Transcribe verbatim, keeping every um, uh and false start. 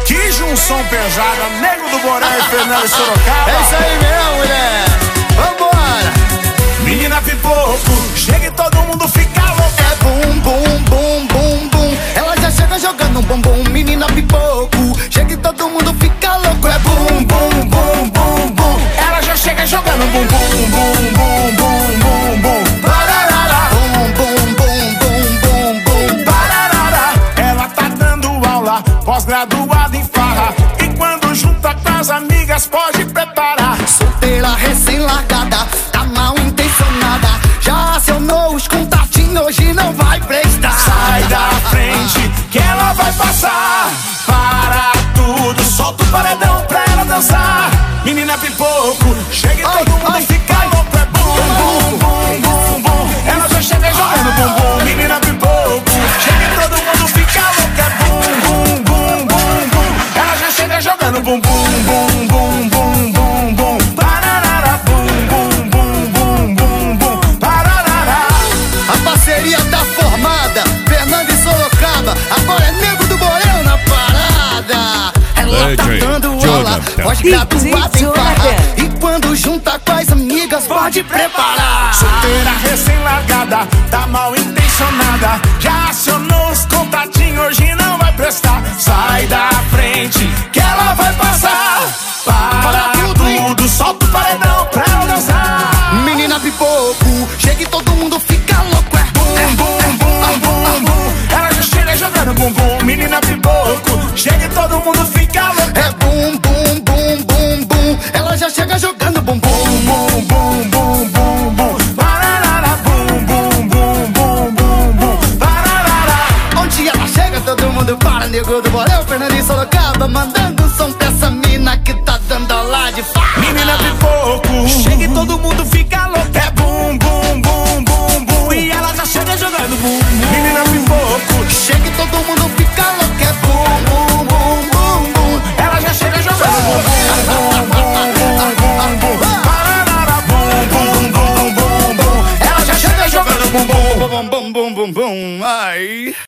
Que junção pesada, Nego do Borel e Fernando Sorocaba. É isso aí mesmo, mulher. Vambora. Menina pipoco, chega e todo mundo fica louco. É bum, bum, bum, bum, bum. Ela já chega jogando um bumbum. Menina pipoco, chega e todo mundo fica louco. É bum, bum, bum, bum, bum. Ela já chega jogando bum, bum, bum, bum, bum, bum, bum. Pararara. Bum, bum, bum, bum, bum, bum. Pararara. Ela tá dando aula, pós-graduada em farra. E quando junta com as amigas pode preparar. Solteira recém-largada, tá mal intencionada. Já acionou os contatinhos, hoje não vai prestar. Sai da frente que ela vai passar. Para tudo, solta o paredão pra ela dançar. Menina pipoco, chega e Ai, todo mundo ai, fica ai. louco. É bum, bum, bum, bum, bum. Ela já chega jogando bumbum. Menina pipoco, chega e todo mundo fica louco. É bum, bum, bum, bum, bum. Ela já chega jogando bumbum, bum, bum, bum, bum, bum. Pararara, bum, bum, bum, bum, bum, bum. Pararara. A parceria tá formada, Fernando e Sorocaba. Agora é Nego do Borel na parada. Ela tá D J dando aula, Jonathan. pós-graduada em farra. Jonathan. E quando junta com as amigas, pode preparar. Solteira recém-largada, tá mal intencionada. Já acionou os contatinhos, hoje não vai prestar. Sai da frente que ela vai passar. Para Para tudo, hein? tudo, solta o paredão pra ela dançar. Menina pipoco, chega e todo mundo fica louco. É Bum, bum, bum, bum, bum. Ela já chega jogando bumbum. Menina pipoco, chega e todo mundo fica louco. É bum, bum, bum, bum, bum. Ela já chega jogando bumbum. Bum, bum, bum, bum, bum. Pararara, bum, bum, bum, bum, bum, bum. Pararara. Onde ela chega, todo mundo para. Nego do Borel, Fernando e Sorocaba, mandando som pra essa mina que tá dando aula de farra. Menina pipoco, chega e todo mundo fica louco. É bum, bum, bum, bum, bum. E ela já chega jogando bum, bum. Menina pipoco, Chega e todo mundo fica louco. É bum, bum, bum, bum, bum. ela já chega jogando bum, bum, bum, bum, bum, bum. Pararara, bum, bum, bum, bum, bum. Ela já chega jogando bum, bum. Bum, bum, bum, bum, bum. Ai.